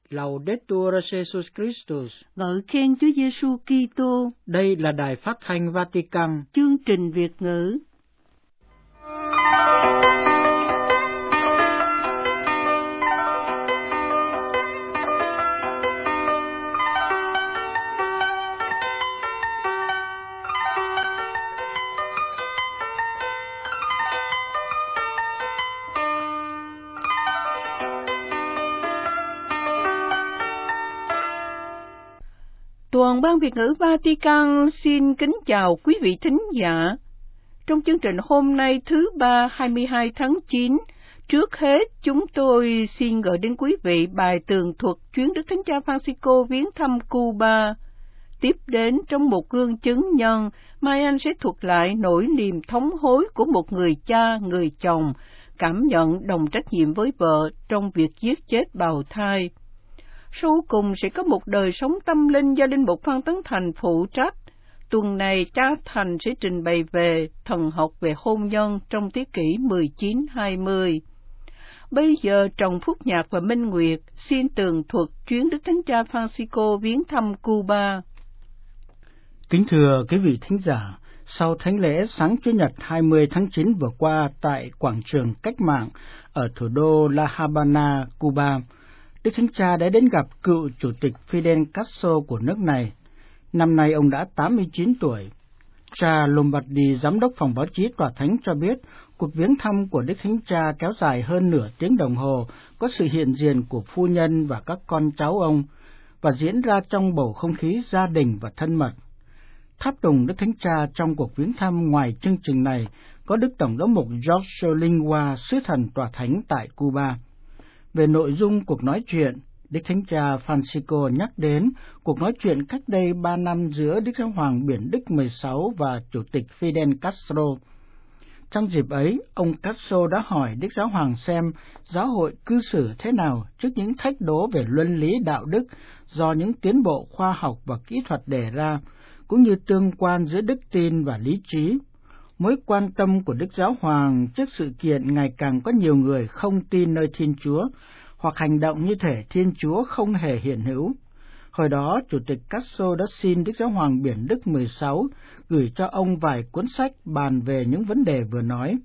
Laudetur Jesus Christus. Ngợi khen Chúa Giêsu Kitô. Đây là Đài Phát thanh Vatican. Chương trình Việt ngữ. Toàn ban Việt ngữ Vatican xin kính chào quý vị thính giả. Trong chương trình hôm nay thứ Ba 22 tháng 9, trước hết chúng tôi xin gửi đến quý vị bài tường thuật chuyến Đức Thánh Cha Francisco viếng thăm Cuba. Tiếp đến trong một gương chứng nhân, Mai Anh sẽ thuật lại nỗi niềm thống hối của một người cha, người chồng, cảm nhận đồng trách nhiệm với vợ trong việc giết chết bào thai. Sau cùng sẽ có một đời sống tâm linh do Linh mục Phan Tấn Thành phụ trách. Tuần này cha Thành sẽ trình bày về thần học về hôn nhân trong thế kỷ 19-20. Bây giờ Trần Phúc Nhạc và Minh Nguyệt xin tường thuật chuyến Đức Thánh Cha Francisco viếng thăm Cuba. Kính thưa quý vị thính giả, sau thánh lễ sáng Chủ nhật 20 tháng 9 vừa qua tại quảng trường Cách mạng ở thủ đô La Habana, Cuba, Đức Thánh Cha đã đến gặp cựu Chủ tịch Fidel Castro của nước này. Năm nay ông đã 89 tuổi. Cha Lombardi, giám đốc phòng báo chí Tòa Thánh cho biết, cuộc viếng thăm của Đức Thánh Cha kéo dài hơn nửa tiếng đồng hồ, có sự hiện diện của phu nhân và các con cháu ông, và diễn ra trong bầu không khí gia đình và thân mật. Tháp tùng Đức Thánh Cha trong cuộc viếng thăm ngoài chương trình này có Đức Tổng giám mục Jorge Lingua, sứ thần Tòa Thánh tại Cuba. Về nội dung cuộc nói chuyện, Đức Thánh Cha Francisco nhắc đến cuộc nói chuyện cách đây 3 năm giữa Đức Giáo hoàng Biển Đức 16 và Chủ tịch Fidel Castro. Trong dịp ấy, ông Castro đã hỏi Đức Giáo hoàng xem giáo hội cư xử thế nào trước những thách đố về luân lý đạo đức do những tiến bộ khoa học và kỹ thuật đề ra, cũng như tương quan giữa đức tin và lý trí. Mối quan tâm của Đức Giáo hoàng trước sự kiện ngày càng có nhiều người không tin nơi Thiên Chúa, hoặc hành động như thể Thiên Chúa không hề hiện hữu. Hồi đó, Chủ tịch Castro đã xin Đức Giáo hoàng Biển Đức 16 gửi cho ông vài cuốn sách bàn về những vấn đề vừa nói.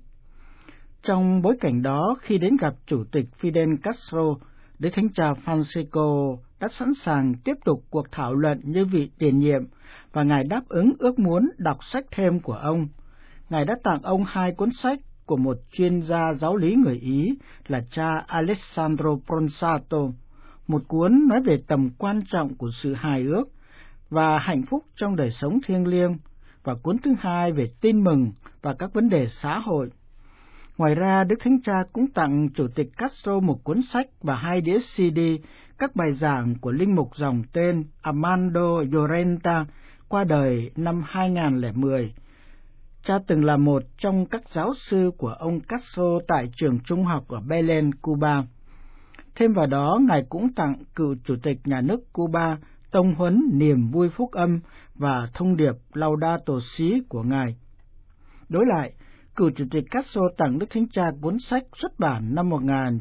Trong bối cảnh đó, khi đến gặp Chủ tịch Fidel Castro, Đức Thánh Cha Francisco đã sẵn sàng tiếp tục cuộc thảo luận như vị tiền nhiệm, và Ngài đáp ứng ước muốn đọc sách thêm của ông. Ngài đã tặng ông 2 cuốn sách của một chuyên gia giáo lý người Ý là cha Alessandro Bronzato, một cuốn nói về tầm quan trọng của sự hài ước và hạnh phúc trong đời sống thiêng liêng, và cuốn thứ 2 về tin mừng và các vấn đề xã hội. Ngoài ra, Đức Thánh Cha cũng tặng Chủ tịch Castro một cuốn sách và 2 đĩa CD, các bài giảng của linh mục dòng tên Armando Llorenta, qua đời năm 2010. Cha từng là một trong các giáo sư của ông Castro tại trường trung học ở Belén, Cuba. Thêm vào đó, Ngài cũng tặng cựu Chủ tịch Nhà nước Cuba tông huấn niềm vui phúc âm và thông điệp Laudato Si của Ngài. Đối lại, cựu Chủ tịch Castro tặng Đức Thánh Cha cuốn sách xuất bản năm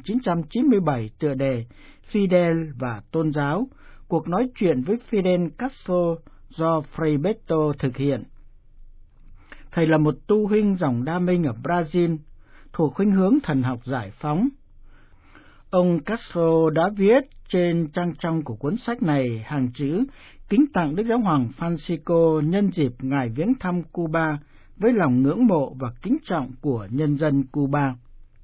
1997 tựa đề Fidel và Tôn giáo, cuộc nói chuyện với Fidel Castro do Frei Beto thực hiện. Thầy là một tu huynh dòng Đa Minh ở Brazil, thuộc khuynh hướng thần học giải phóng. Ông Castro đã viết trên trang trong của cuốn sách này hàng chữ kính tặng Đức Giáo hoàng Francisco nhân dịp Ngài viếng thăm Cuba với lòng ngưỡng mộ và kính trọng của nhân dân Cuba.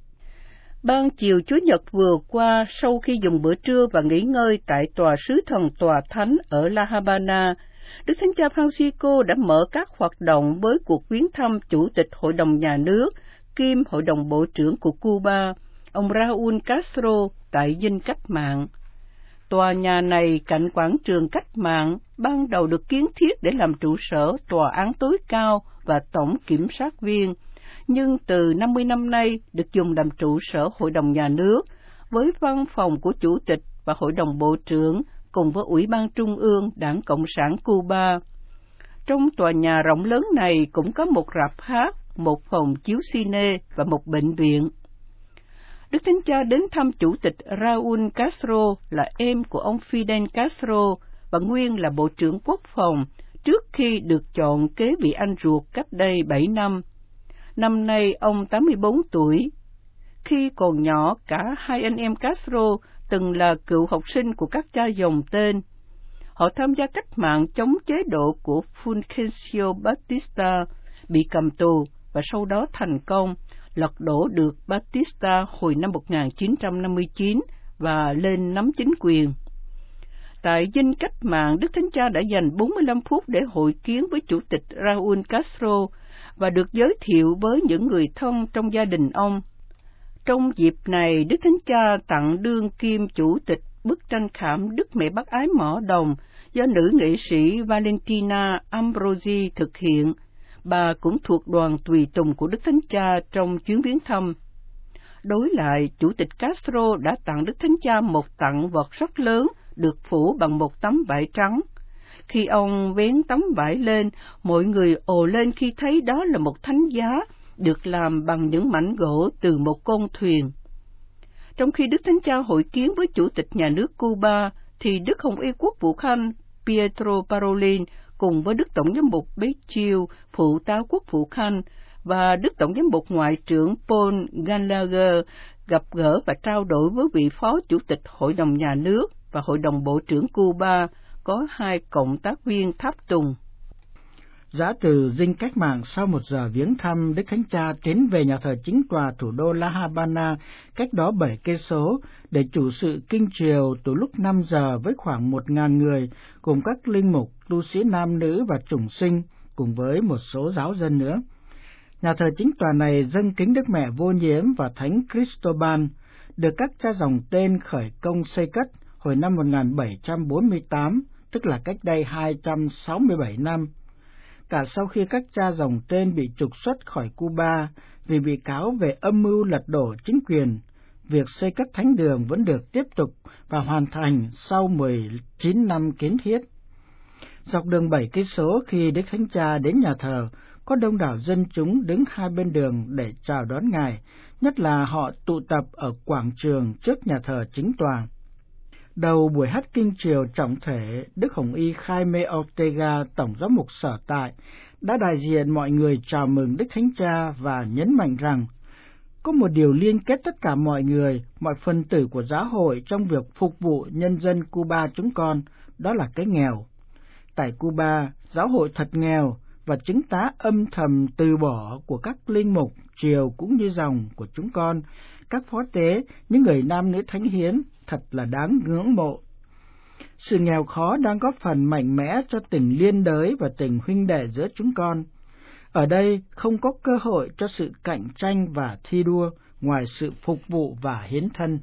Ban chiều Chủ nhật vừa qua, sau khi dùng bữa trưa và nghỉ ngơi tại tòa sứ thần Tòa Thánh ở La Habana, Đức Thánh Cha Francisco đã mở các hoạt động với cuộc viếng thăm Chủ tịch Hội đồng Nhà nước kiêm Hội đồng Bộ trưởng của Cuba, ông Raúl Castro tại Dinh Cách Mạng. Tòa nhà này cạnh quảng trường Cách Mạng ban đầu được kiến thiết để làm trụ sở Tòa án tối cao và Tổng kiểm sát viên, nhưng từ 50 năm nay được dùng làm trụ sở Hội đồng Nhà nước, với văn phòng của Chủ tịch và Hội đồng Bộ trưởng, cùng với Ủy ban Trung ương Đảng Cộng sản Cuba. Trong tòa nhà rộng lớn này cũng có một rạp hát, một phòng chiếu cine và một bệnh viện. Đức Thánh Cha đến thăm Chủ tịch Raúl Castro là em của ông Fidel Castro và nguyên là Bộ trưởng Quốc phòng trước khi được chọn kế vị anh ruột cách đây 7 năm. Năm nay ông 84 tuổi. Khi còn nhỏ, cả hai anh em Castro từng là cựu học sinh của các cha dòng tên. Họ tham gia cách mạng chống chế độ của Fulgencio Batista, bị cầm tù và sau đó thành công, lật đổ được Batista hồi năm 1959 và lên nắm chính quyền. Tại dinh cách mạng, Đức Thánh Cha đã dành 45 phút để hội kiến với Chủ tịch Raúl Castro và được giới thiệu với những người thân trong gia đình ông. Trong dịp này, Đức Thánh Cha tặng đương kim Chủ tịch bức tranh khảm Đức Mẹ Bác Ái Mỏ Đồng do nữ nghệ sĩ Valentina Ambrosi thực hiện. Bà cũng thuộc đoàn tùy tùng của Đức Thánh Cha trong chuyến viếng thăm. Đối lại, Chủ tịch Castro đã tặng Đức Thánh Cha một tặng vật rất lớn được phủ bằng một tấm vải trắng. Khi ông vén tấm vải lên, mọi người ồ lên khi thấy đó là một thánh giá được làm bằng những mảnh gỗ từ một con thuyền. Trong khi Đức Thánh Cha hội kiến với Chủ tịch nhà nước Cuba, thì Đức Hồng Y Quốc vụ Khanh Pietro Parolin cùng với Đức Tổng giám mục Becciu, phụ tá Quốc vụ Khanh, và Đức Tổng giám mục Ngoại trưởng Paul Gallagher gặp gỡ và trao đổi với vị Phó Chủ tịch Hội đồng Nhà nước và Hội đồng Bộ trưởng Cuba, có 2 cộng tác viên tháp tùng. Giã từ dinh cách mạng, sau 1 giờ viếng thăm, Đức Thánh Cha tiến về nhà thờ chính tòa thủ đô La Habana, cách đó 7 cây số, để chủ sự kinh triều từ lúc 5 giờ với khoảng 1.000 người, cùng các linh mục, tu sĩ nam nữ và chủng sinh, cùng với một số giáo dân nữa. Nhà thờ chính tòa này dâng kính Đức Mẹ Vô Nhiễm và Thánh Cristobal, được các cha dòng tên khởi công xây cất hồi năm 1748, tức là cách đây 267 năm. Cả sau khi các cha dòng tên bị trục xuất khỏi Cuba vì bị cáo về âm mưu lật đổ chính quyền, việc xây cất thánh đường vẫn được tiếp tục và hoàn thành sau 19 năm kiến thiết. Dọc đường 7 cây số, khi Đức Thánh Cha đến nhà thờ, có đông đảo dân chúng đứng hai bên đường để chào đón Ngài, nhất là họ tụ tập ở quảng trường trước nhà thờ chính tòa. Đầu buổi hát kinh triều trọng thể, Đức Hồng Y Jaime Ortega, Tổng giám mục sở tại, đã đại diện mọi người chào mừng Đức Thánh Cha và nhấn mạnh rằng có một điều liên kết tất cả mọi người, mọi phần tử của giáo hội trong việc phục vụ nhân dân Cuba chúng con, đó là cái nghèo. Tại Cuba, giáo hội thật nghèo và chứng tá âm thầm từ bỏ của các linh mục, triều cũng như dòng của chúng con, các phó tế, những người nam nữ thánh hiến, thật là đáng ngưỡng mộ. Sự nghèo khó đang góp phần mạnh mẽ cho tình liên đới và tình huynh đệ giữa chúng con. Ở đây không có cơ hội cho sự cạnh tranh và thi đua ngoài sự phục vụ và hiến thân.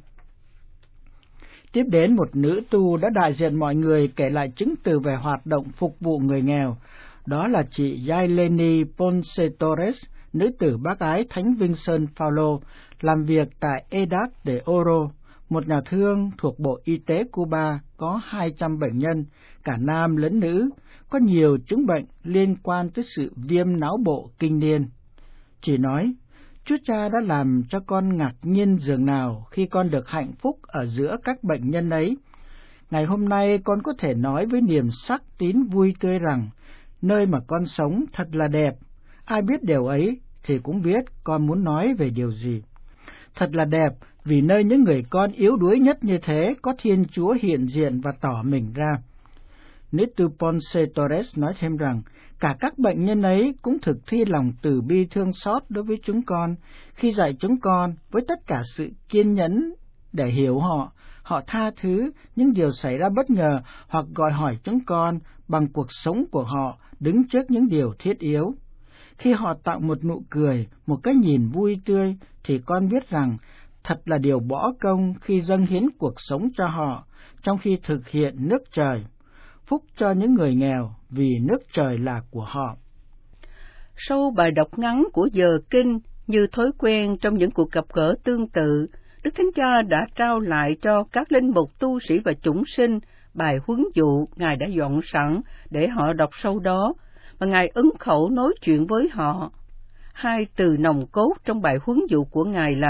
Tiếp đến, một nữ tu đã đại diện mọi người kể lại chứng từ về hoạt động phục vụ người nghèo. Đó là chị Yaileni Ponce Torres, nữ tử bác ái Thánh Vinh Sơn Phaolô, làm việc tại Edad de Oro, một nhà thương thuộc Bộ Y tế Cuba, có 200 bệnh nhân, cả nam lẫn nữ, có nhiều chứng bệnh liên quan tới sự viêm não bộ kinh niên. Chị nói, Chúa Cha đã làm cho con ngạc nhiên dường nào khi con được hạnh phúc ở giữa các bệnh nhân ấy. Ngày hôm nay con có thể nói với niềm sắc tín vui tươi rằng, nơi mà con sống thật là đẹp. Ai biết điều ấy thì cũng biết con muốn nói về điều gì. Thật là đẹp vì nơi những người con yếu đuối nhất như thế có Thiên Chúa hiện diện và tỏ mình ra. Nữ tu Ponce Torres nói thêm rằng, cả các bệnh nhân ấy cũng thực thi lòng từ bi thương xót đối với chúng con, khi dạy chúng con với tất cả sự kiên nhẫn để hiểu họ, họ tha thứ những điều xảy ra bất ngờ hoặc gọi hỏi chúng con bằng cuộc sống của họ đứng trước những điều thiết yếu. Khi họ tạo một nụ cười, một cái nhìn vui tươi, thì con biết rằng thật là điều bỏ công khi dâng hiến cuộc sống cho họ, trong khi thực hiện nước trời. Phúc cho những người nghèo, vì nước trời là của họ. Sau bài đọc ngắn của giờ kinh, như thói quen trong những cuộc gặp gỡ tương tự, Đức Thánh Cha đã trao lại cho các linh mục, tu sĩ và chủng sinh bài huấn dụ Ngài đã dọn sẵn để họ đọc sau đó, và Ngài ứng khẩu nói chuyện với họ. 2 từ nòng cốt trong bài huấn dụ của Ngài là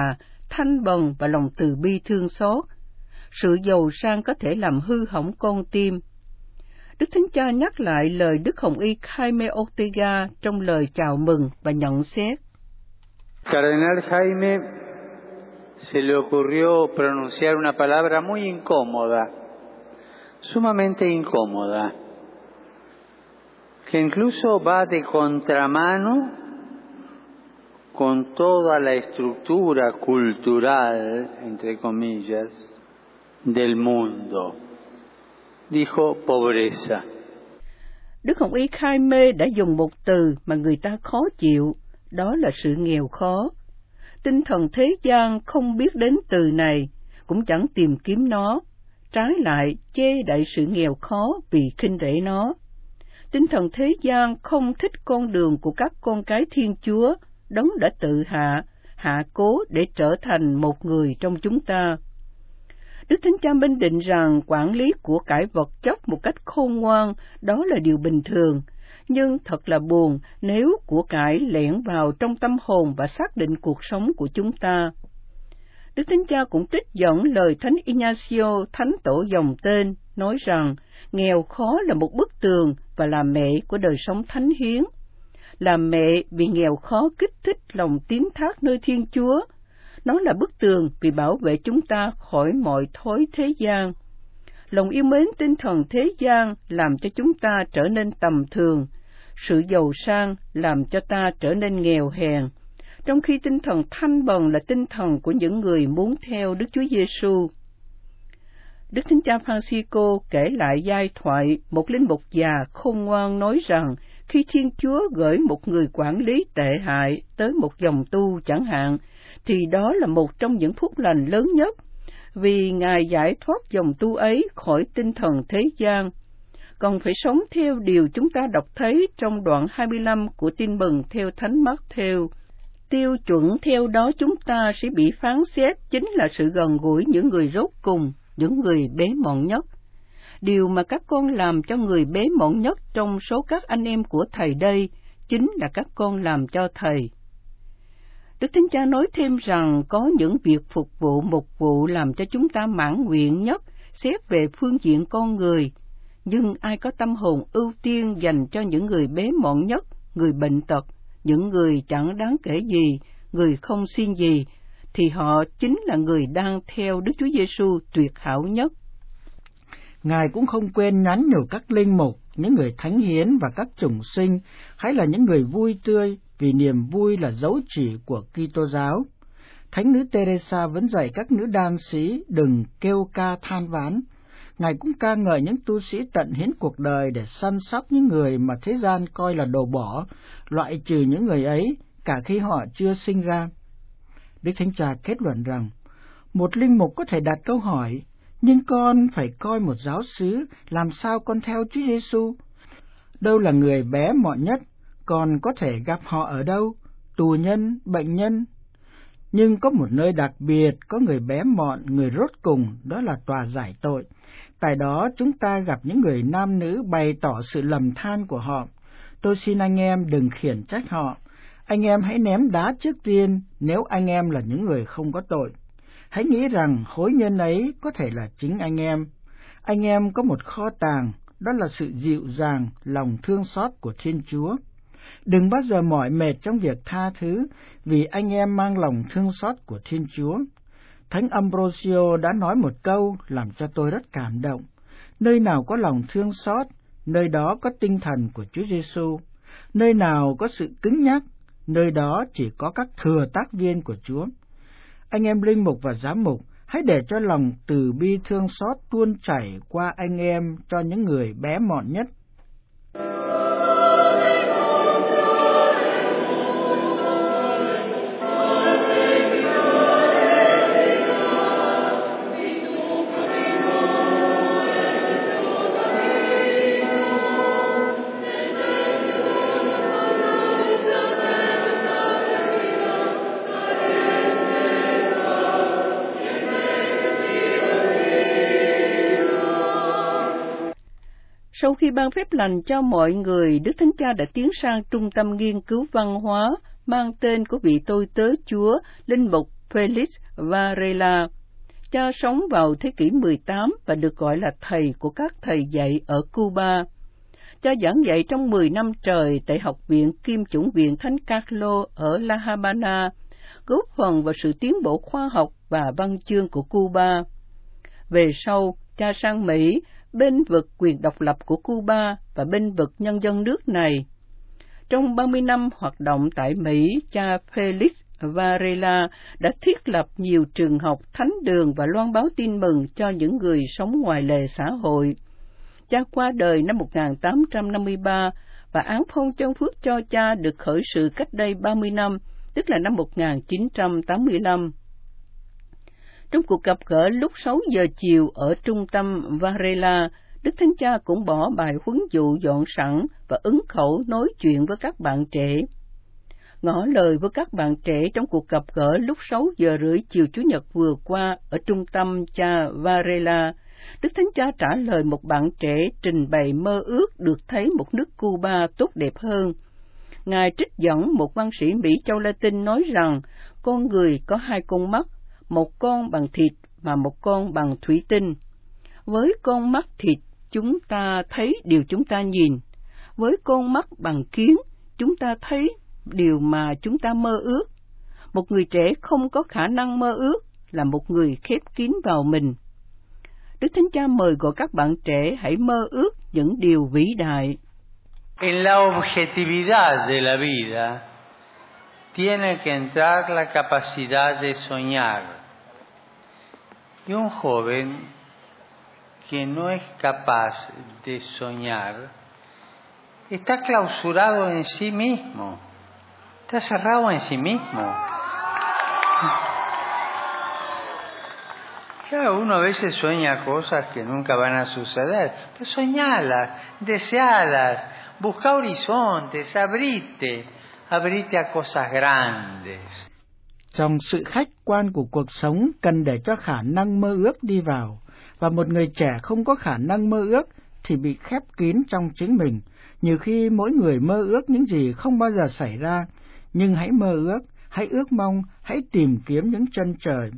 thanh bần và lòng từ bi thương xót. Sự giàu sang có thể làm hư hỏng con tim. Đức Thánh Cha nhắc lại lời Đức Hồng Y Jaime Ortega trong lời chào mừng và nhận xét. Cardenal Jaime se le ocurrió pronunciar una palabra muy incómoda, sumamente incómoda, que incluso va de contramano con toda la estructura cultural, entre comillas, del mundo. Dijo pobreza. Đức Hồng Y Jaime đã dùng một từ mà người ta khó chịu, đó là sự nghèo khó. Tinh thần thế gian không biết đến từ này, cũng chẳng tìm kiếm nó, trái lại chê đậy sự nghèo khó vì khinh rẻ nó. Tinh thần thế gian không thích con đường của các con cái Thiên Chúa, Đấng đã tự hạ cố để trở thành một người trong chúng ta. Đức Thánh Cha minh định rằng quản lý của cải vật chất một cách khôn ngoan đó là điều bình thường, nhưng thật là buồn nếu của cải lẻn vào trong tâm hồn và xác định cuộc sống của chúng ta. Đức Thánh Cha cũng trích dẫn lời Thánh Ignacio, Thánh Tổ dòng tên, nói rằng nghèo khó là một bức tường và là mẹ của đời sống thánh hiến. Làm mẹ vì nghèo khó kích thích lòng tín thác nơi Thiên Chúa. Nó là bức tường vì bảo vệ chúng ta khỏi mọi thói thế gian. Lòng yêu mến tinh thần thế gian làm cho chúng ta trở nên tầm thường. Sự giàu sang làm cho ta trở nên nghèo hèn. Trong khi tinh thần thanh bần là tinh thần của những người muốn theo Đức Chúa Giêsu. Đức Thánh Cha Francisco kể lại giai thoại một linh mục già khôn ngoan nói rằng khi Thiên Chúa gửi một người quản lý tệ hại tới một dòng tu chẳng hạn, thì đó là một trong những phúc lành lớn nhất, vì Ngài giải thoát dòng tu ấy khỏi tinh thần thế gian. Còn phải sống theo điều chúng ta đọc thấy trong đoạn 25 của Tin mừng theo Thánh Mác-thêu. Tiêu chuẩn theo đó chúng ta sẽ bị phán xét chính là sự gần gũi những người rốt cùng, những người bé mọn nhất. Điều mà các con làm cho người bé mọn nhất trong số các anh em của Thầy đây, chính là các con làm cho Thầy. Đức Thánh Cha nói thêm rằng có những việc phục vụ mục vụ làm cho chúng ta mãn nguyện nhất, xét về phương diện con người. Nhưng ai có tâm hồn ưu tiên dành cho những người bé mọn nhất, người bệnh tật, những người chẳng đáng kể gì, người không xin gì, thì họ chính là người đang theo Đức Chúa Giêsu tuyệt hảo nhất. Ngài cũng không quên nhắn nhủ các linh mục, những người thánh hiến và các chủng sinh, hay là những người vui tươi, vì niềm vui là dấu chỉ của Kitô giáo. Thánh nữ Teresa vẫn dạy các nữ đan sĩ đừng kêu ca than vãn. Ngài cũng ca ngợi những tu sĩ tận hiến cuộc đời để săn sóc những người mà thế gian coi là đồ bỏ, loại trừ những người ấy cả khi họ chưa sinh ra. Đức Thánh Cha kết luận rằng, một linh mục có thể đặt câu hỏi, nhưng con phải coi một giáo xứ, làm sao con theo Chúa Giêsu? Đâu là người bé mọn nhất, còn có thể gặp họ ở đâu? Tù nhân, bệnh nhân. Nhưng có một nơi đặc biệt, có người bé mọn, người rốt cùng, đó là tòa giải tội. Tại đó chúng ta gặp những người nam nữ bày tỏ sự lầm than của họ. Tôi xin anh em đừng khiển trách họ. Anh em hãy ném đá trước tiên nếu anh em là những người không có tội. Hãy nghĩ rằng hối nhân ấy có thể là chính anh em. Anh em có một kho tàng, đó là sự dịu dàng, lòng thương xót của Thiên Chúa. Đừng bao giờ mỏi mệt trong việc tha thứ, vì anh em mang lòng thương xót của Thiên Chúa. Thánh Ambrosio đã nói một câu làm cho tôi rất cảm động. Nơi nào có lòng thương xót, nơi đó có tinh thần của Chúa Giêsu. Nơi nào có sự cứng nhắc, nơi đó chỉ có các thừa tác viên của Chúa. Anh em linh mục và giám mục, hãy để cho lòng từ bi thương xót tuôn chảy qua anh em cho những người bé mọn nhất. Sau khi ban phép lành cho mọi người, Đức Thánh Cha đã tiến sang trung tâm nghiên cứu văn hóa mang tên của vị tôi tớ Chúa, linh mục Felix Varela. Cha sống vào thế kỷ 18 và được gọi là thầy của các thầy dạy ở Cuba. Cha giảng dạy trong 10 năm trời tại Học viện Kim chủng viện Thánh Carlos ở La Habana, góp phần vào sự tiến bộ khoa học và văn chương của Cuba. Về sau, cha sang Mỹ, bên vực quyền độc lập của Cuba và bên vực nhân dân nước này. Trong 30 năm hoạt động tại Mỹ, cha Felix Varela đã thiết lập nhiều trường học, thánh đường và loan báo tin mừng cho những người sống ngoài lề xã hội. Cha qua đời năm 1853 và án phong chân phước cho cha được khởi sự cách đây 30 năm, tức là năm 1985. Trong cuộc gặp gỡ lúc 6 giờ chiều ở trung tâm Varela, Đức Thánh Cha cũng bỏ bài huấn dụ dọn sẵn và ứng khẩu nói chuyện với các bạn trẻ. Ngỏ lời với các bạn trẻ trong cuộc gặp gỡ lúc 6 giờ rưỡi chiều Chủ nhật vừa qua ở trung tâm cha Varela, Đức Thánh Cha trả lời một bạn trẻ trình bày mơ ước được thấy một nước Cuba tốt đẹp hơn. Ngài trích dẫn một văn sĩ Mỹ châu Latin nói rằng con người có 2 con mắt, một con bằng thịt và một con bằng thủy tinh. Với con mắt thịt, chúng ta thấy điều chúng ta nhìn. Với con mắt bằng kiến, chúng ta thấy điều mà chúng ta mơ ước. Một người trẻ không có khả năng mơ ước là một người khép kín vào mình. Đức Thánh Cha mời gọi các bạn trẻ hãy mơ ước những điều vĩ đại. En la objetividad de la vida tiene que entrar la capacidad de soñar. Y un joven que no es capaz de soñar está clausurado en sí mismo, está cerrado en sí mismo. Claro, uno a veces sueña cosas que nunca van a suceder, pero soñalas, desealas, busca horizontes, abrite a cosas grandes. Trong sự khách quan của cuộc sống cần để cho khả năng mơ ước đi vào, và một người trẻ không có khả năng mơ ước thì bị khép kín trong chính mình. Nhiều khi mỗi người mơ ước những gì không bao giờ xảy ra, nhưng hãy mơ ước, hãy ước mong, hãy tìm kiếm những chân trời.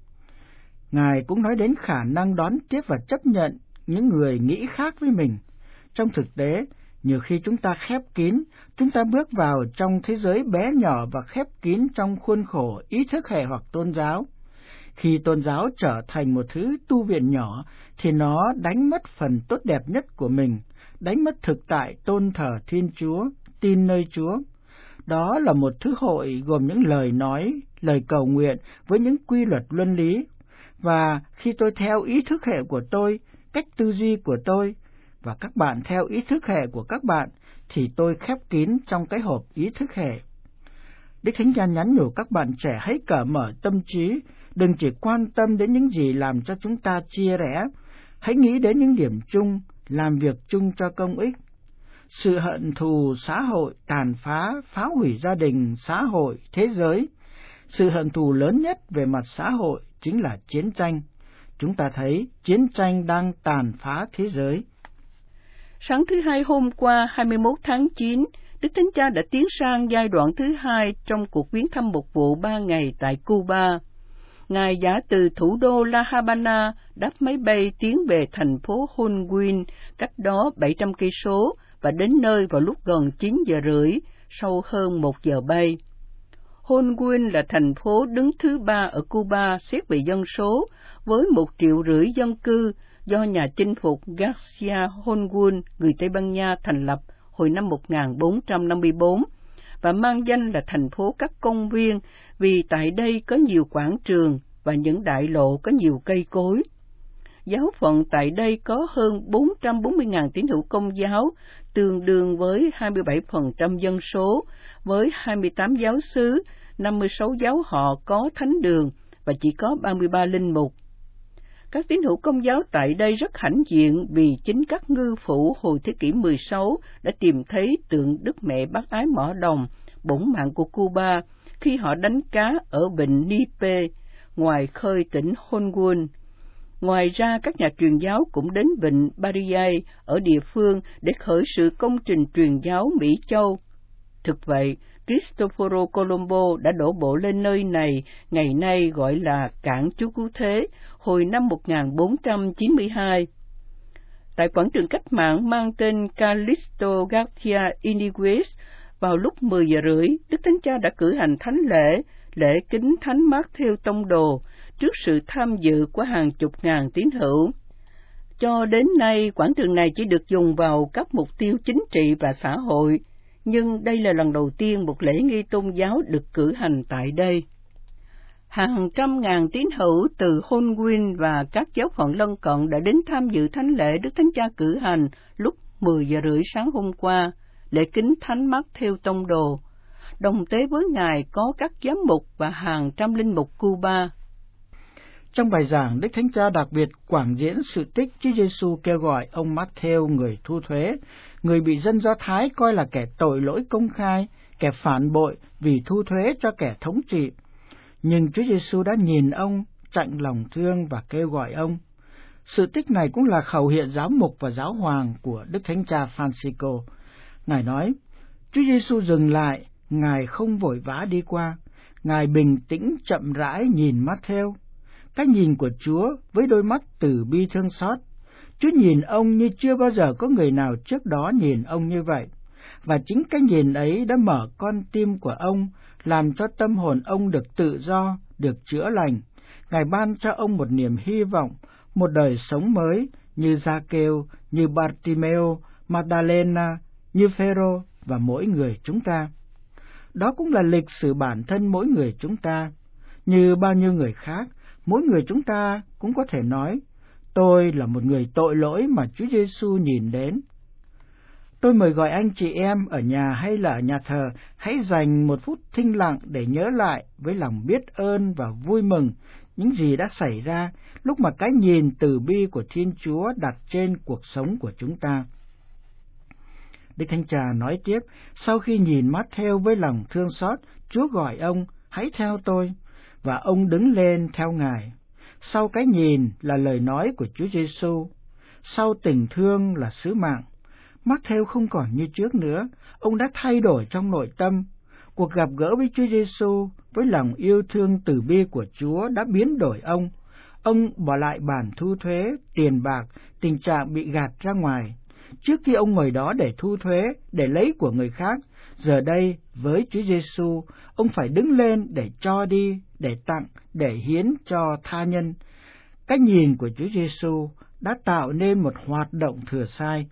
Ngài cũng nói đến khả năng đón tiếp và chấp nhận những người nghĩ khác với mình. Trong thực tế, nhiều khi chúng ta khép kín, chúng ta bước vào trong thế giới bé nhỏ và khép kín trong khuôn khổ ý thức hệ hoặc tôn giáo. Khi tôn giáo trở thành một thứ tu viện nhỏ, thì nó đánh mất phần tốt đẹp nhất của mình, đánh mất thực tại tôn thờ Thiên Chúa, tin nơi Chúa. Đó là một thứ hội gồm những lời nói, lời cầu nguyện với những quy luật luân lý. Và khi tôi theo ý thức hệ của tôi, cách tư duy của tôi, và các bạn theo ý thức hệ của các bạn, thì tôi khép kín trong cái hộp ý thức hệ. Đức Thánh Cha nhắn nhủ các bạn trẻ hãy cởi mở tâm trí, đừng chỉ quan tâm đến những gì làm cho chúng ta chia rẽ, hãy nghĩ đến những điểm chung, làm việc chung cho công ích. Sự hận thù xã hội tàn phá, phá hủy gia đình, xã hội, thế giới. Sự hận thù lớn nhất về mặt xã hội chính là chiến tranh. Chúng ta thấy chiến tranh đang tàn phá thế giới. Sáng thứ Hai hôm qua 21 tháng 9, Đức Thánh Cha đã tiến sang giai đoạn thứ 2 trong cuộc viếng thăm mục vụ 3 ngày tại Cuba. Ngài đã từ thủ đô La Habana đáp máy bay tiến về thành phố Holguín, cách đó 700 cây số, và đến nơi vào lúc gần 9 giờ rưỡi, sau hơn 1 giờ bay. Holguín là thành phố đứng thứ 3 ở Cuba xét về dân số, với 1,5 triệu dân cư, do nhà chinh phục Garcia Holguín, người Tây Ban Nha thành lập hồi năm 1454, và mang danh là thành phố các công viên vì tại đây có nhiều quảng trường và những đại lộ có nhiều cây cối. Giáo phận tại đây có hơn 440.000 tín hữu Công giáo, tương đương với 27% dân số, với 28 giáo xứ, 56 giáo họ có thánh đường và chỉ có 33 linh mục. Các tín hữu Công giáo tại đây rất hãnh diện vì chính các ngư phủ hồi thế kỷ 16 đã tìm thấy tượng Đức Mẹ Bác Ái Mỏ Đồng, bổn mạng của Cuba, khi họ đánh cá ở vịnh Nipe, ngoài khơi tỉnh Holguín. Ngoài ra, các nhà truyền giáo cũng đến vịnh Bariay ở địa phương để khởi sự công trình truyền giáo Mỹ Châu. Thực vậy, Cristoforo Colombo đã đổ bộ lên nơi này, ngày nay gọi là Cảng Chúa Cứu Thế, hồi năm 1492. Tại quảng trường cách mạng mang tên Calixto Garcia Iniguez, vào lúc 10 giờ rưỡi, Đức Thánh Cha đã cử hành thánh lễ kính Thánh Matthew Tông Đồ, trước sự tham dự của hàng chục ngàn tín hữu. Cho đến nay, quảng trường này chỉ được dùng vào các mục tiêu chính trị và xã hội, nhưng đây là lần đầu tiên một lễ nghi tôn giáo được cử hành tại đây. Hàng trăm ngàn tín hữu từ Holguin và các giáo phận lân cận đã đến tham dự thánh lễ Đức Thánh Cha cử hành lúc 10 giờ rưỡi sáng hôm qua, lễ kính Thánh Matthew Tông Đồ. Đồng tế với Ngài có các giám mục và hàng trăm linh mục Cuba. Trong bài giảng, Đức Thánh Cha đặc biệt quảng diễn sự tích Chúa Giêsu kêu gọi ông Matthew, người thu thuế, người bị dân Do Thái coi là kẻ tội lỗi công khai, kẻ phản bội vì thu thuế cho kẻ thống trị. Nhưng Chúa Giêsu đã nhìn ông, chạnh lòng thương và kêu gọi ông. Sự tích này cũng là khẩu hiệu giáo mục và giáo hoàng của Đức Thánh Cha Francisco. Ngài nói, Chúa Giêsu dừng lại, Ngài không vội vã đi qua, Ngài bình tĩnh chậm rãi nhìn Matthew. Cái nhìn của Chúa với đôi mắt từ bi thương xót. Chúa nhìn ông như chưa bao giờ có người nào trước đó nhìn ông như vậy. Và chính cái nhìn ấy đã mở con tim của ông, làm cho tâm hồn ông được tự do, được chữa lành. Ngài ban cho ông một niềm hy vọng, một đời sống mới như Gia-kêu, như Bartimeo, Magdalena, như Phêrô và mỗi người chúng ta. Đó cũng là lịch sử bản thân mỗi người chúng ta. Như bao nhiêu người khác, mỗi người chúng ta cũng có thể nói, tôi là một người tội lỗi mà Chúa Giêsu nhìn đến. Tôi mời gọi anh chị em ở nhà hay là ở nhà thờ, hãy dành một phút thinh lặng để nhớ lại với lòng biết ơn và vui mừng những gì đã xảy ra lúc mà cái nhìn từ bi của Thiên Chúa đặt trên cuộc sống của chúng ta. Đức Thánh Cha nói tiếp, sau khi nhìn Matthew với lòng thương xót, Chúa gọi ông, hãy theo tôi, và ông đứng lên theo Ngài. Sau cái nhìn là lời nói của Chúa Giêsu, sau tình thương là sứ mạng. Matthew không còn như trước nữa, ông đã thay đổi trong nội tâm. Cuộc gặp gỡ với Chúa Giêsu với lòng yêu thương từ bi của Chúa đã biến đổi ông. Ông bỏ lại bản thu thuế, tiền bạc, tình trạng bị gạt ra ngoài. Trước khi ông ngồi đó để thu thuế, để lấy của người khác, giờ đây với Chúa Giêsu, ông phải đứng lên để cho đi, để tặng, để hiến cho tha nhân. Cái nhìn của Chúa Giêsu đã tạo nên một hoạt động thừa sai.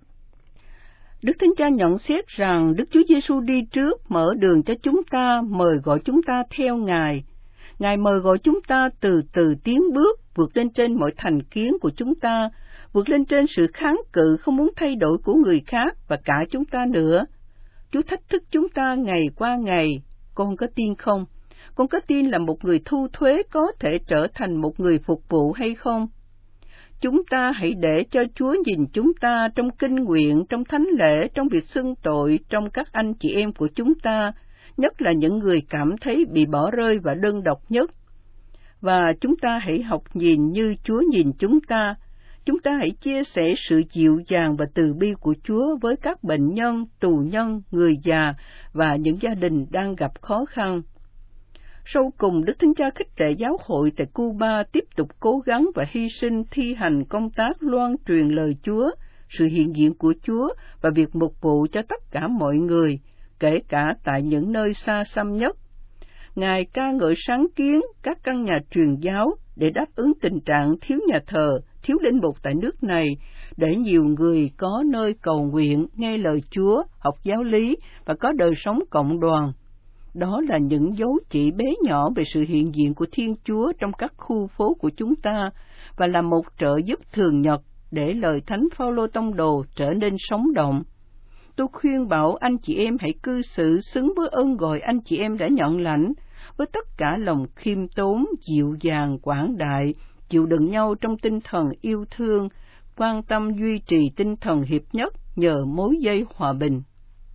Đức Thánh Cha nhận xét rằng Đức Chúa Giêsu đi trước mở đường cho chúng ta, mời gọi chúng ta theo Ngài. Ngài mời gọi chúng ta từ từ tiến bước, vượt lên trên mọi thành kiến của chúng ta, vượt lên trên sự kháng cự không muốn thay đổi của người khác và cả chúng ta nữa. Chúa thách thức chúng ta ngày qua ngày. Con có tin không? Con có tin là một người thu thuế có thể trở thành một người phục vụ hay không? Chúng ta hãy để cho Chúa nhìn chúng ta trong kinh nguyện, trong thánh lễ, trong việc xưng tội, trong các anh chị em của chúng ta, nhất là những người cảm thấy bị bỏ rơi và đơn độc nhất. Và chúng ta hãy học nhìn như Chúa nhìn chúng ta. Chúng ta hãy chia sẻ sự dịu dàng và từ bi của Chúa với các bệnh nhân, tù nhân, người già và những gia đình đang gặp khó khăn. Sau cùng, Đức Thánh Cha khích lệ giáo hội tại Cuba tiếp tục cố gắng và hy sinh thi hành công tác loan truyền lời Chúa, sự hiện diện của Chúa và việc mục vụ cho tất cả mọi người, kể cả tại những nơi xa xăm nhất. Ngài ca ngợi sáng kiến các căn nhà truyền giáo để đáp ứng tình trạng thiếu nhà thờ, thiếu linh mục tại nước này, để nhiều người có nơi cầu nguyện, nghe lời Chúa, học giáo lý và có đời sống cộng đoàn. Đó là những dấu chỉ bé nhỏ về sự hiện diện của Thiên Chúa trong các khu phố của chúng ta và là một trợ giúp thường nhật để lời Thánh Phaolô Tông Đồ trở nên sống động. Tôi khuyên bảo anh chị em hãy cư xử xứng với ơn gọi anh chị em đã nhận lãnh, với tất cả lòng khiêm tốn, dịu dàng, quảng đại, chịu đựng nhau trong tinh thần yêu thương, quan tâm duy trì tinh thần hiệp nhất nhờ mối dây hòa bình.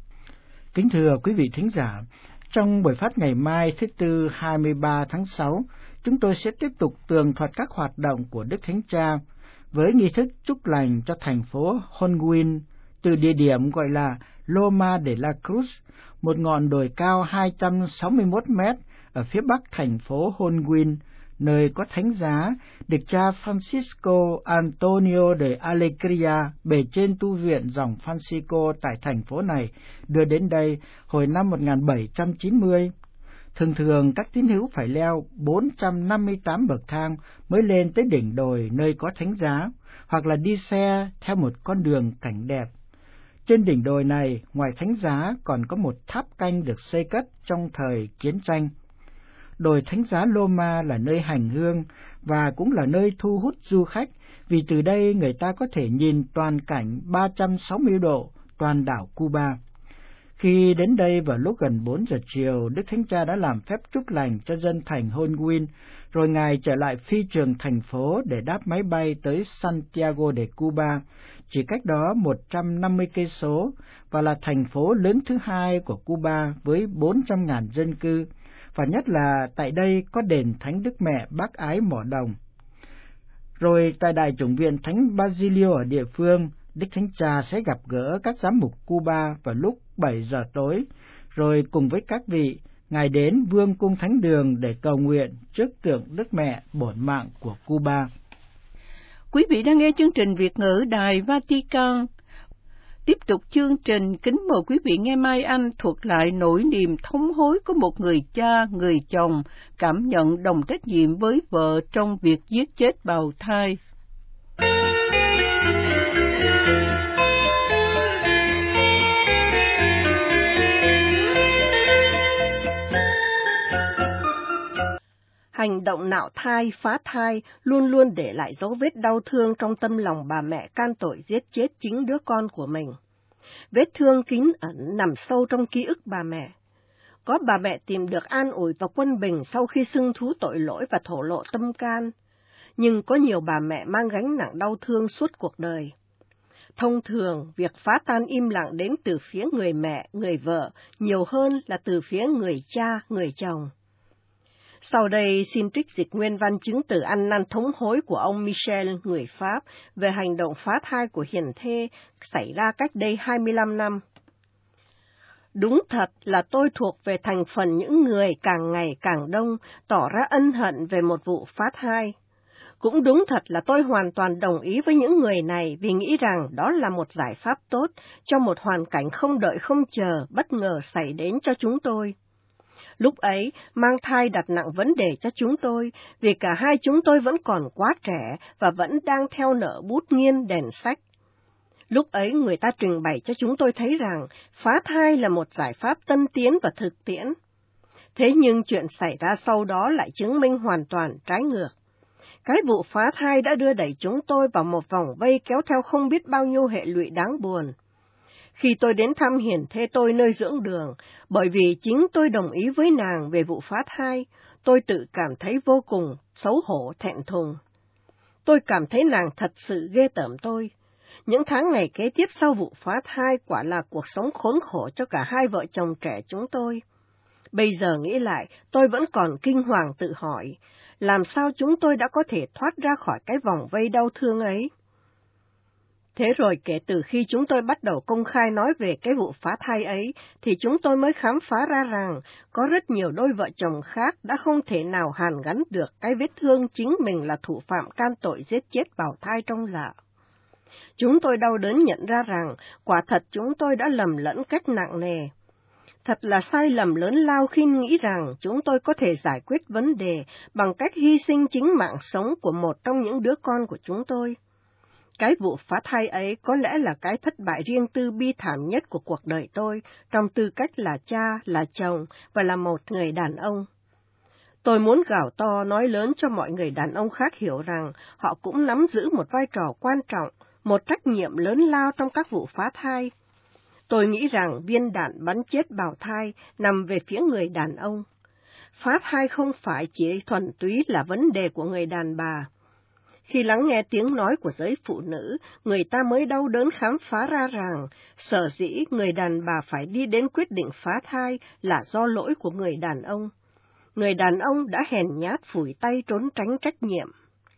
Kính thưa quý vị thính giả, trong buổi phát ngày mai thứ Tư 23 tháng 6, chúng tôi sẽ tiếp tục tường thuật các hoạt động của Đức Thánh Cha với nghi thức chúc lành cho thành phố Holguin từ địa điểm gọi là Loma de la Cruz, một ngọn đồi cao 261 mét ở phía bắc thành phố Holguín, nơi có thánh giá được cha Francisco Antonio de Alegria, bề trên tu viện dòng Francisco tại thành phố này, đưa đến đây hồi năm 1790. Thường thường các tín hữu phải leo 458 bậc thang mới lên tới đỉnh đồi nơi có thánh giá, hoặc là đi xe theo một con đường cảnh đẹp. Trên đỉnh đồi này, ngoài thánh giá còn có một tháp canh được xây cất trong thời chiến tranh. Đồi thánh giá Loma là nơi hành hương và cũng là nơi thu hút du khách, vì từ đây người ta có thể nhìn toàn cảnh 360 độ toàn đảo Cuba. Khi đến đây vào lúc gần 4 giờ chiều, Đức Thánh Cha đã làm phép chúc lành cho dân thành Holguín, rồi Ngài trở lại phi trường thành phố để đáp máy bay tới Santiago de Cuba, chỉ cách đó 150 cây số, và là thành phố lớn thứ hai của Cuba với 400.000 dân cư, và nhất là tại đây có đền Thánh Đức Mẹ Bác Ái Mỏ Đồng. Rồi tại Đại chủng viện Thánh Basilio ở địa phương, Đức Thánh Cha sẽ gặp gỡ các giám mục Cuba vào lúc 7 giờ tối, rồi cùng với các vị, Ngài đến Vương cung Thánh đường để cầu nguyện trước tượng Đức Mẹ bổn mạng của Cuba. Quý vị đang nghe chương trình Việt ngữ Đài Vatican. Tiếp tục chương trình, kính mời quý vị nghe Mai Anh thuật lại nỗi niềm thống hối của một người cha, người chồng cảm nhận đồng trách nhiệm với vợ trong việc giết chết bào thai. Hành động nạo thai, phá thai luôn luôn để lại dấu vết đau thương trong tâm lòng bà mẹ can tội giết chết chính đứa con của mình. Vết thương kín ẩn nằm sâu trong ký ức bà mẹ. Có bà mẹ tìm được an ủi và quân bình sau khi xưng thú tội lỗi và thổ lộ tâm can, nhưng có nhiều bà mẹ mang gánh nặng đau thương suốt cuộc đời. Thông thường, việc phá tan im lặng đến từ phía người mẹ, người vợ, nhiều hơn là từ phía người cha, người chồng. Sau đây xin trích dịch nguyên văn chứng từ ăn năn thống hối của ông Michel, người Pháp, về hành động phá thai của hiền thê xảy ra cách đây 25 năm. Đúng thật là tôi thuộc về thành phần những người càng ngày càng đông tỏ ra ân hận về một vụ phá thai. Cũng đúng thật là tôi hoàn toàn đồng ý với những người này vì nghĩ rằng đó là một giải pháp tốt cho một hoàn cảnh không đợi không chờ bất ngờ xảy đến cho chúng tôi. Lúc ấy, mang thai đặt nặng vấn đề cho chúng tôi, vì cả hai chúng tôi vẫn còn quá trẻ và vẫn đang theo nợ bút nghiên đèn sách. Lúc ấy người ta trình bày cho chúng tôi thấy rằng phá thai là một giải pháp tân tiến và thực tiễn. Thế nhưng chuyện xảy ra sau đó lại chứng minh hoàn toàn trái ngược. Cái vụ phá thai đã đưa đẩy chúng tôi vào một vòng vây kéo theo không biết bao nhiêu hệ lụy đáng buồn. Khi tôi đến thăm hiền thê tôi nơi dưỡng đường, bởi vì chính tôi đồng ý với nàng về vụ phá thai, tôi tự cảm thấy vô cùng xấu hổ thẹn thùng. Tôi cảm thấy nàng thật sự ghê tởm tôi. Những tháng ngày kế tiếp sau vụ phá thai quả là cuộc sống khốn khổ cho cả hai vợ chồng trẻ chúng tôi. Bây giờ nghĩ lại, tôi vẫn còn kinh hoàng tự hỏi, làm sao chúng tôi đã có thể thoát ra khỏi cái vòng vây đau thương ấy? Thế rồi kể từ khi chúng tôi bắt đầu công khai nói về cái vụ phá thai ấy, thì chúng tôi mới khám phá ra rằng có rất nhiều đôi vợ chồng khác đã không thể nào hàn gắn được cái vết thương chính mình là thủ phạm can tội giết chết bào thai trong dạ. Chúng tôi đau đớn nhận ra rằng quả thật chúng tôi đã lầm lẫn cách nặng nề. Thật là sai lầm lớn lao khi nghĩ rằng chúng tôi có thể giải quyết vấn đề bằng cách hy sinh chính mạng sống của một trong những đứa con của chúng tôi. Cái vụ phá thai ấy có lẽ là cái thất bại riêng tư bi thảm nhất của cuộc đời tôi, trong tư cách là cha, là chồng và là một người đàn ông. Tôi muốn gào to nói lớn cho mọi người đàn ông khác hiểu rằng họ cũng nắm giữ một vai trò quan trọng, một trách nhiệm lớn lao trong các vụ phá thai. Tôi nghĩ rằng viên đạn bắn chết bào thai nằm về phía người đàn ông. Phá thai không phải chỉ thuần túy là vấn đề của người đàn bà. Khi lắng nghe tiếng nói của giới phụ nữ, người ta mới đau đớn khám phá ra rằng, sở dĩ người đàn bà phải đi đến quyết định phá thai là do lỗi của người đàn ông. Người đàn ông đã hèn nhát phủi tay trốn tránh trách nhiệm.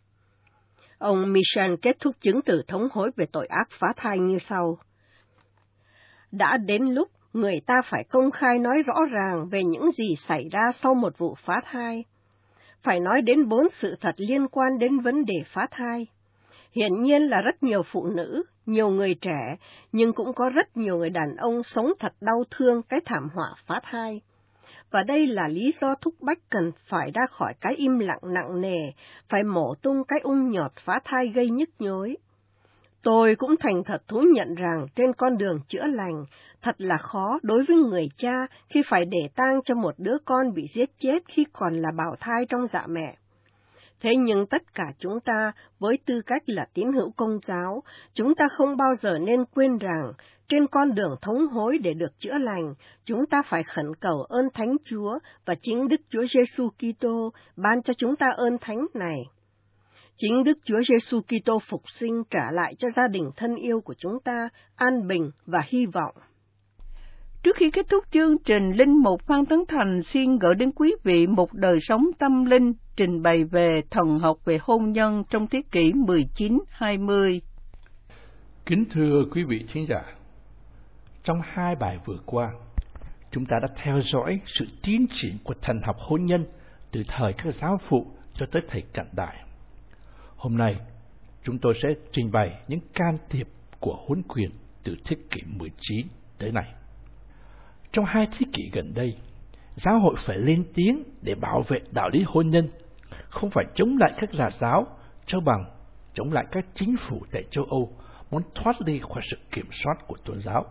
Ông Michel kết thúc chứng từ thống hối về tội ác phá thai như sau. Đã đến lúc người ta phải công khai nói rõ ràng về những gì xảy ra sau một vụ phá thai. Phải nói đến 4 sự thật liên quan đến vấn đề phá thai. Hiển nhiên là rất nhiều phụ nữ, nhiều người trẻ, nhưng cũng có rất nhiều người đàn ông sống thật đau thương cái thảm họa phá thai. Và đây là lý do thúc bách cần phải ra khỏi cái im lặng nặng nề, phải mổ tung cái ung nhọt phá thai gây nhức nhối. Tôi cũng thành thật thú nhận rằng trên con đường chữa lành, thật là khó đối với người cha khi phải để tang cho một đứa con bị giết chết khi còn là bào thai trong dạ mẹ. Thế nhưng tất cả chúng ta, với tư cách là tín hữu Công giáo, chúng ta không bao giờ nên quên rằng, trên con đường thống hối để được chữa lành, chúng ta phải khẩn cầu ơn Thánh Chúa và chính Đức Chúa Giêsu Kitô ban cho chúng ta ơn thánh này. Chính Đức Chúa Giêsu Kitô phục sinh trả lại cho gia đình thân yêu của chúng ta an bình và hy vọng. Trước khi kết thúc chương trình, Linh mục Phan Tấn Thành xin gửi đến quý vị một đời sống tâm linh trình bày về thần học về hôn nhân trong thế kỷ 19-20. Kính thưa quý vị thính giả, trong 2 bài vừa qua, chúng ta đã theo dõi sự tiến triển của thần học hôn nhân từ thời các giáo phụ cho tới thời cận đại. Hôm nay, chúng tôi sẽ trình bày những can thiệp của huấn quyền từ thế kỷ 19 tới nay. Trong 2 thế kỷ gần đây, giáo hội phải lên tiếng để bảo vệ đạo lý hôn nhân, không phải chống lại các nhà giáo, cho bằng chống lại các chính phủ tại châu Âu muốn thoát ly khỏi sự kiểm soát của tôn giáo.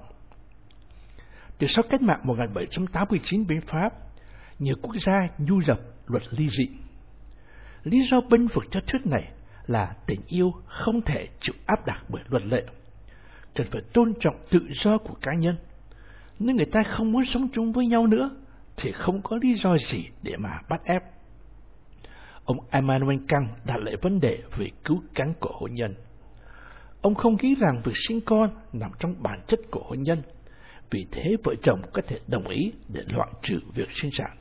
Từ sau cách mạng 1789 bên Pháp, nhiều quốc gia nhu nhập luật ly dị. Lý do bênh vực cho thuyết này là tình yêu không thể chịu áp đặt bởi luật lệ, cần phải tôn trọng tự do của cá nhân. Nếu người ta không muốn sống chung với nhau nữa, thì không có lý do gì để mà bắt ép. Ông Immanuel Kant đặt lại vấn đề về cứu cánh của hôn nhân. Ông không nghĩ rằng việc sinh con nằm trong bản chất của hôn nhân, vì thế vợ chồng có thể đồng ý để loại trừ việc sinh sản.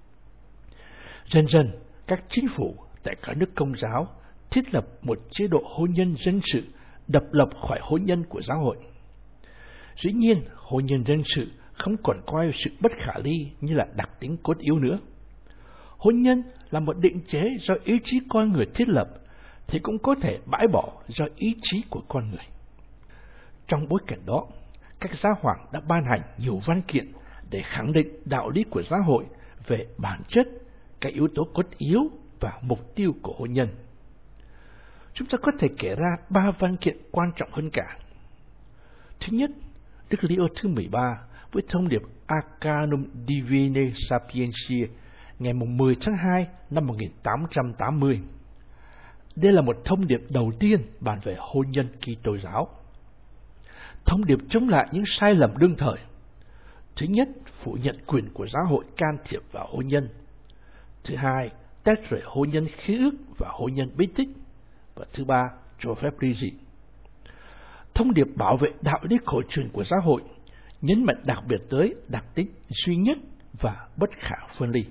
Dần dần, các chính phủ tại các nước Công giáo thiết lập một chế độ hôn nhân dân sự độc lập khỏi hôn nhân của giáo hội. Dĩ nhiên, hôn nhân dân sự không còn coi sự bất khả ly như là đặc tính cốt yếu nữa. Hôn nhân là một định chế do ý chí con người thiết lập, thì cũng có thể bãi bỏ do ý chí của con người. Trong bối cảnh đó, các giáo hoàng đã ban hành nhiều văn kiện để khẳng định đạo lý của giáo hội về bản chất, các yếu tố cốt yếu và mục tiêu của hôn nhân. Chúng ta có thể kể ra 3 văn kiện quan trọng hơn cả. Thứ nhất, Đức Leo thứ 13 với thông điệp Arcanum Divinae Sapientiae ngày 10 tháng 2 năm 1880. Đây là một thông điệp đầu tiên bàn về hôn nhân Kitô giáo. Thông điệp chống lại những sai lầm đương thời. Thứ nhất, phủ nhận quyền của giáo hội can thiệp vào hôn nhân. Thứ hai, tách rời hôn nhân khế ước và hôn nhân bí tích. Và thứ ba, cho phép ly dị. Thông điệp bảo vệ đạo lý cổ truyền của giáo hội nhấn mạnh đặc biệt tới đặc tính duy nhất và bất khả phân ly.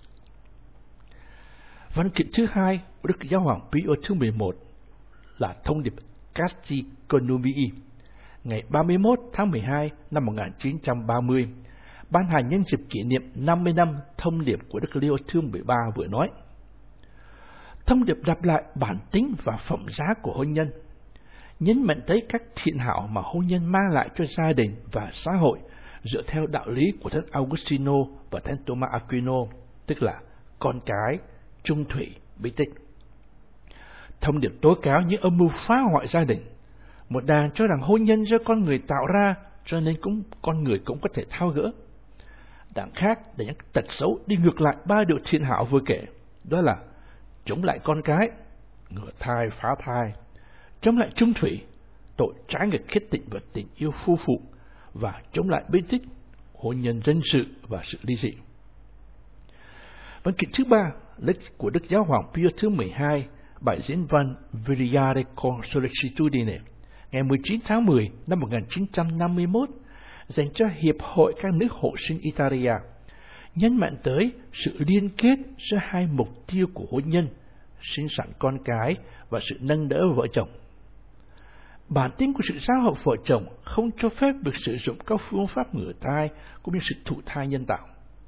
Văn kiện thứ hai của Đức Giáo hoàng Pio thứ 11 là thông điệp Casti Connubii ngày 31 tháng 12 năm 1930, ban hành nhân dịp kỷ niệm 50 năm thông điệp của Đức Leo thứ 13 vừa nói. Thông điệp đáp lại bản tính và phẩm giá của hôn nhân, nhấn mạnh tới các thiện hảo mà hôn nhân mang lại cho gia đình và xã hội dựa theo đạo lý của Thánh Augustino và Thánh Thomas Aquino, tức là con cái, trung thủy, bí tích. Thông điệp tố cáo những âm mưu phá hoại gia đình. Một đàn cho rằng hôn nhân do con người tạo ra, cho nên con người cũng có thể tháo gỡ. Đảng khác để những tật xấu đi ngược lại 3 điều thiện hảo vừa kể, đó là chống lại con cái, ngừa thai phá thai, chống lại trung thủy, tội trái nghịch kết tịnh và tình yêu phu phụ, và chống lại bí tích, hôn nhân dân sự và sự ly dị. Văn kiện thứ ba của Đức Giáo hoàng Pio thứ 12, bài diễn văn Viriare con Solicitudine ngày 19 tháng 10 năm 1951 dành cho Hiệp hội các nước hộ sinh Italia, nhấn mạnh tới sự liên kết giữa 2 mục tiêu của hôn nhân, sinh sản con cái và sự nâng đỡ vợ chồng. Bản tính của sự giao hợp vợ chồng không cho phép việc sử dụng các phương pháp ngửa thai cũng như sự thụ thai nhân tạo.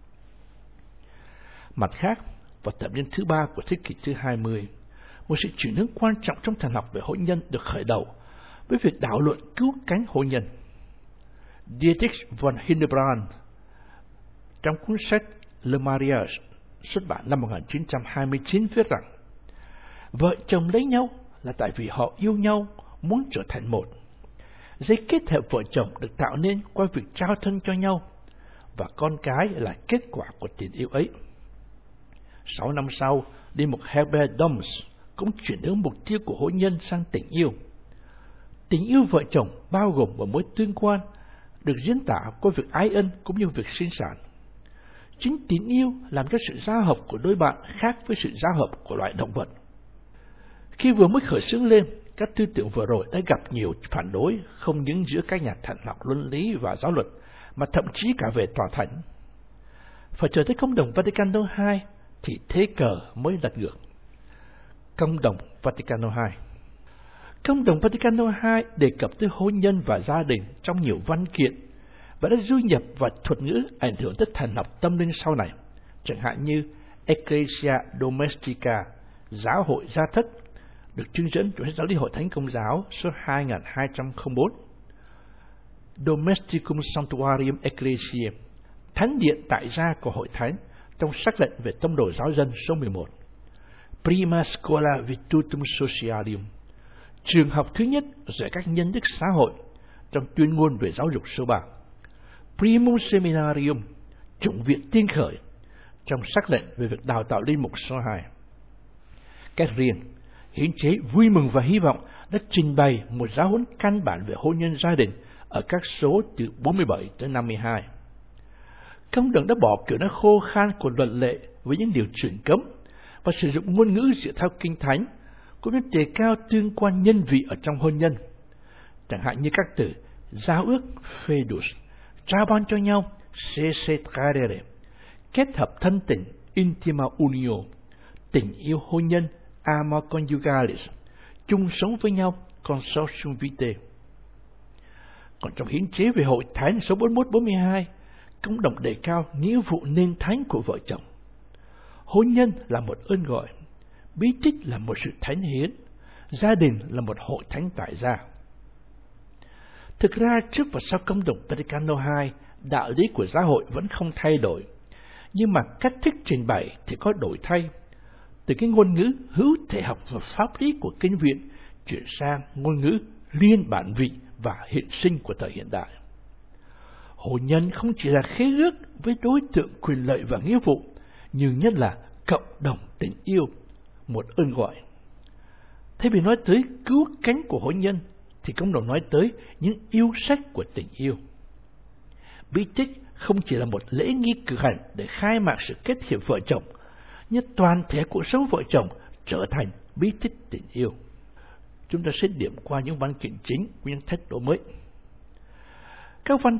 Mặt khác, vào thập niên thứ 3 của thế kỷ thứ 20, một sự chuyển hướng quan trọng trong thần học về hôn nhân được khởi đầu với việc đạo luận cứu cánh hôn nhân. Dietrich von Hildebrand trong cuốn sách Le Mariage xuất bản năm 1929 viết rằng vợ chồng lấy nhau là tại vì họ yêu nhau, muốn trở thành một. Dây kết hợp vợ chồng được tạo nên qua việc trao thân cho nhau, và con cái là kết quả của tình yêu ấy. 6 năm sau, Linh mục Herbert Doms cũng chuyển hướng mục tiêu của hôn nhân sang tình yêu. Tình yêu vợ chồng bao gồm một mối tương quan được diễn tả qua việc ái ân cũng như việc sinh sản. Chính tình yêu làm cho sự giao hợp của đôi bạn khác với sự giao hợp của loài động vật. Khi vừa mới khởi xướng lên, các tư tưởng vừa rồi đã gặp nhiều phản đối, không những giữa các nhà thần học luân lý và giáo luật, mà thậm chí cả về tòa thánh. Phải chờ tới Công đồng Vaticano II thì thế cờ mới lật ngược. Công đồng Vaticano II. Công đồng Vaticano II đề cập tới hôn nhân và gia đình trong nhiều văn kiện và đã du nhập vào thuật ngữ ảnh hưởng tới thần học tâm linh sau này, chẳng hạn như Ecclesia Domestica, giáo hội gia thất, được trưng dẫn trong sách giáo lý Hội Thánh Công giáo số 2204, Domesticum Sanctuarium Ecclesiae, thánh điện tại gia của Hội Thánh trong sắc lệnh về tông đồ giáo dân số 11, Prima Schola Virtutum Socialium, trường học thứ nhất dạy các nhân đức xã hội trong tuyên ngôn về giáo dục số 3, Primum Seminarium, chủng viện tiên khởi trong sắc lệnh về việc đào tạo linh mục số 2. Cách riêng, hiến chế vui mừng và hy vọng đã trình bày một giáo huấn căn bản về hôn nhân gia đình ở các số từ 47 tới 52. Công đồng đã bỏ kiểu nói khô khan của luật lệ với những điều truyền cấm và sử dụng ngôn ngữ dựa theo kinh thánh, cũng như đề cao tương quan nhân vị ở trong hôn nhân, chẳng hạn như các từ giao ước Fidus, trao ban cho nhau se tradere, kết hợp thân tình intima unio, tình yêu hôn nhân amor conjugalis, chung sống với nhau consortium vitae. Còn trong hiến chế về Hội Thánh số 41-42, công đồng đề cao nghĩa vụ nên thánh của vợ chồng. Hôn nhân là một ơn gọi, bí tích là một sự thánh hiến, gia đình là một hội thánh tại gia. Thực ra trước và sau công đồng Vaticano II, đạo lý của giáo hội vẫn không thay đổi, nhưng mà cách thức trình bày thì có đổi thay. Từ cái ngôn ngữ hữu thể học và pháp lý của kinh viện chuyển sang ngôn ngữ liên bản vị và hiện sinh của thời hiện đại. Hôn nhân không chỉ là khế ước với đối tượng quyền lợi và nghĩa vụ, nhưng nhất là cộng đồng tình yêu, một ơn gọi. Thay vì nói tới cứu cánh của hôn nhân, thì công đồng nói tới những yêu sách của tình yêu. Bí tích không chỉ là một lễ nghi cử hành để khai mạc sự kết hiệp vợ chồng, nhưng toàn thể cuộc sống vợ chồng trở thành bí tích tình yêu. Chúng ta sẽ điểm qua những văn kiện chính của những thách đố mới. Các văn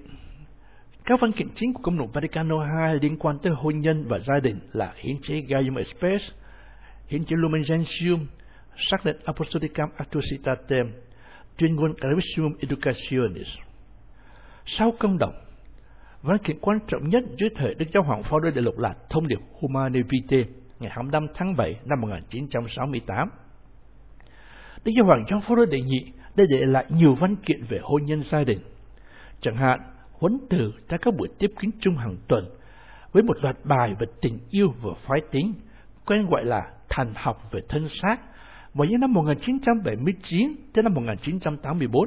kiện chính của Công đồng Vaticano II liên quan tới hôn nhân và gia đình là hiến chế Gaudium et Spes, hiến chế Lumen Gentium, sắc lệnh Apostolicam Actuositatem, tuyên ngôn Gravissimum Educationis. Sau công đồng, văn kiện quan trọng nhất dưới thời Đức Giáo hoàng Phaolô đệ lục là thông điệp Humanae Vitae ngày 25 tháng 7 năm 1968. Đức Giáo hoàng Gioan Phaolô đệ nhị đã để lại nhiều văn kiện về hôn nhân gia đình, chẳng hạn huấn từ ra các buổi tiếp kiến chung hàng tuần với một loạt bài về tình yêu và phái tính, quen gọi là thần học về thân xác, vào những năm 1979 đến năm 1984.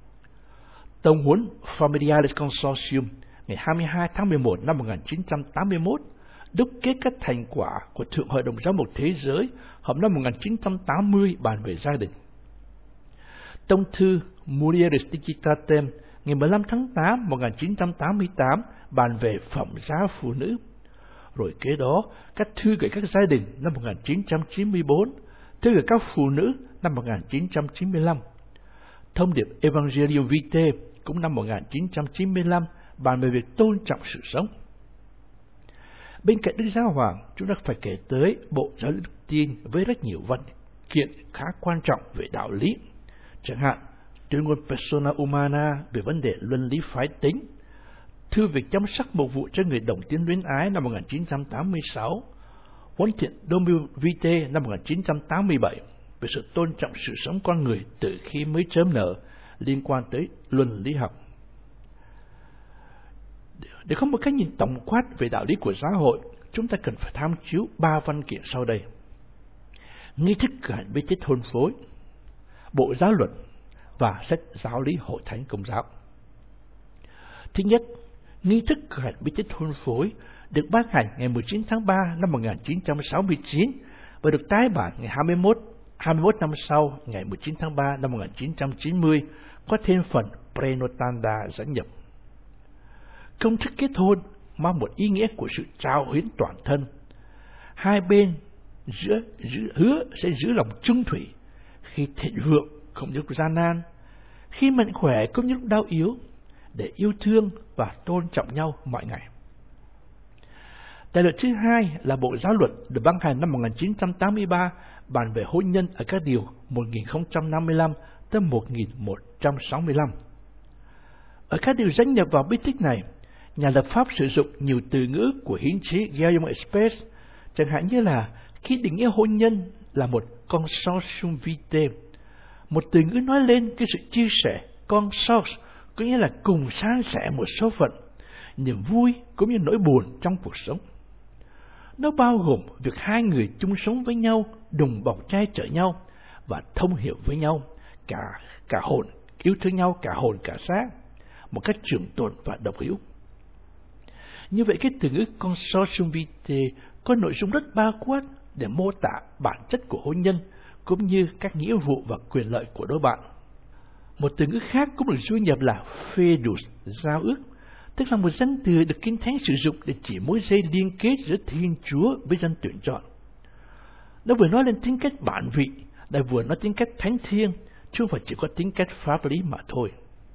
Tông huấn Familiaris Consortium ngày 22 tháng 11 năm 1981 đúc kết các thành quả của Thượng Hội đồng Giáo mục Thế giới họp năm 1980 bàn về gia đình. Tông thư Mulieris Digitatem ngày 15 tháng 8 1988 bàn về phẩm giá phụ nữ. Rồi kế đó, các thư gửi các gia đình năm 1994, thư gửi các phụ nữ năm 1995. Thông điệp Evangelium Vitae cũng năm 1995 bàn về việc tôn trọng sự sống. Bên cạnh Đức Giáo hoàng, chúng ta phải kể tới Bộ Giáo lý Đức tin với rất nhiều văn kiện khá quan trọng về đạo lý, chẳng hạn tuyên ngôn Persona Humana về vấn đề luân lý phái tính, thư về chăm sóc mục vụ cho người đồng tính luyến ái năm 1986, huấn thiện Domino Vitae năm 1987 về sự tôn trọng sự sống con người từ khi mới chớm nở liên quan tới luân lý học. Để có một cái nhìn tổng quát về đạo lý của xã hội, chúng ta cần phải tham chiếu 3 văn kiện sau đây: nghi thức cử hành bí tích hôn phối, bộ giáo luật và sách giáo lý hội thánh Công giáo. Thứ nhất, nghi thức cử hành bí tích hôn phối được ban hành ngày 19 tháng 3 năm 1969 và được tái bản ngày 21 năm sau, ngày 19 tháng 3 năm 1990, có thêm phần Prenotanda dẫn nhập. Công thức kết hôn mang một ý nghĩa của sự trao huyễn toàn thân. Hai bên hứa sẽ giữ lòng trung thủy khi thịnh vượng không như lúc gian nan, khi mạnh khỏe cũng như lúc đau yếu, để yêu thương và tôn trọng nhau mọi ngày. Tài luật thứ hai là bộ giáo luật được ban hành năm 1983 bàn về hôn nhân ở các điều 1055 tới 1165. Ở các điều dẫn nhập vào bí tích này, nhà lập pháp sử dụng nhiều từ ngữ của hiến chí Guillaume Espès, chẳng hạn như là khi định nghĩa hôn nhân là một consortium vitae, một từ ngữ nói lên cái sự chia sẻ. Consort có nghĩa là cùng san sẻ một số phận, niềm vui cũng như nỗi buồn trong cuộc sống. Nó bao gồm việc hai người chung sống với nhau, đùm bọc che chở nhau và thông hiểu với nhau, cả hồn, yêu thương nhau cả hồn cả xác, một cách trường tồn và độc hữu. Như vậy, cái từ ngữ consortium vitae có nội dung rất bao quát để mô tả bản chất của hôn nhân cũng như các nghĩa vụ và quyền lợi của đôi bạn. Một từ ngữ khác cũng được du nhập là fidus, giao ước, tức là một danh từ được Kinh Thánh sử dụng để chỉ mối dây liên kết giữa Thiên Chúa với dân tuyển chọn. Nó vừa nói lên tính cách bản vị, lại vừa nói tính cách thánh thiêng, chứ không phải chỉ có tính cách pháp lý mà thôi.